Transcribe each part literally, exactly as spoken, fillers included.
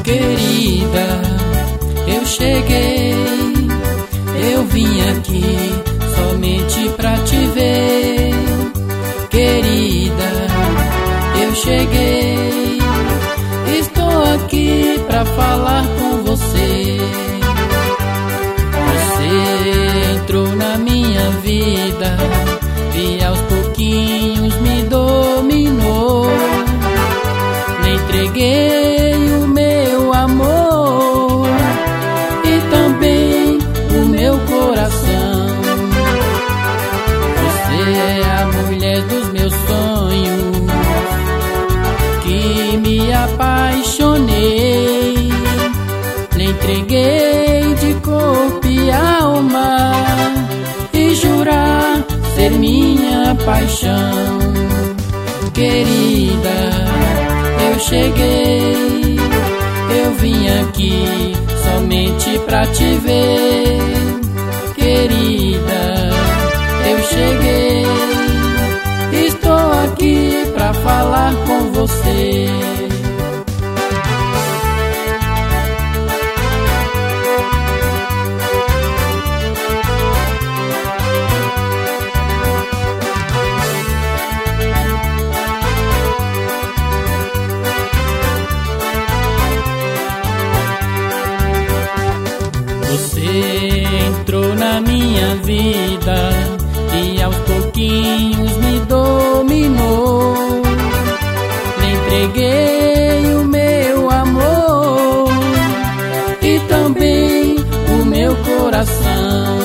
Querida, eu cheguei, eu vim aqui somente pra te ver. Querida, eu cheguei, estou aqui pra falar com você. Você entrou na minha vida e aos pouquinhos me dominou. Me entreguei o meu amor e também o meu coração. Você é a mulher dos meus sonhos, que me apaixonei. Me entreguei de corpo e alma e jurar ser minha paixão. Querida, eu cheguei, eu vim aqui somente pra te ver. Querida, eu cheguei, estou aqui pra falar com você. Você entrou na minha vida e aos pouquinhos me dominou. Me entreguei o meu amor e também o meu coração.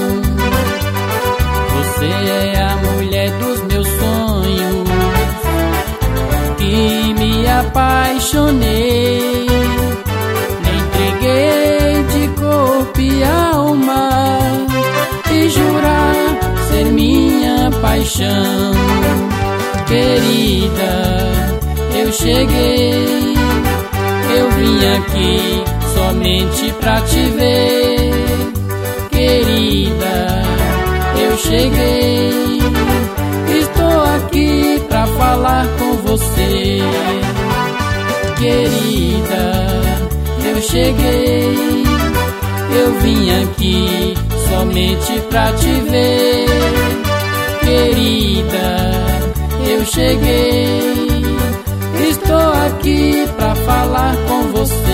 Você é a mulher dos meus sonhos, que me apaixonei. E alma e jurar ser minha paixão. Querida, eu cheguei, eu vim aqui somente pra te ver. Querida, eu cheguei, estou aqui pra falar com você. Querida, eu cheguei, eu vim aqui somente pra te ver. Querida, eu cheguei, estou aqui pra falar com você.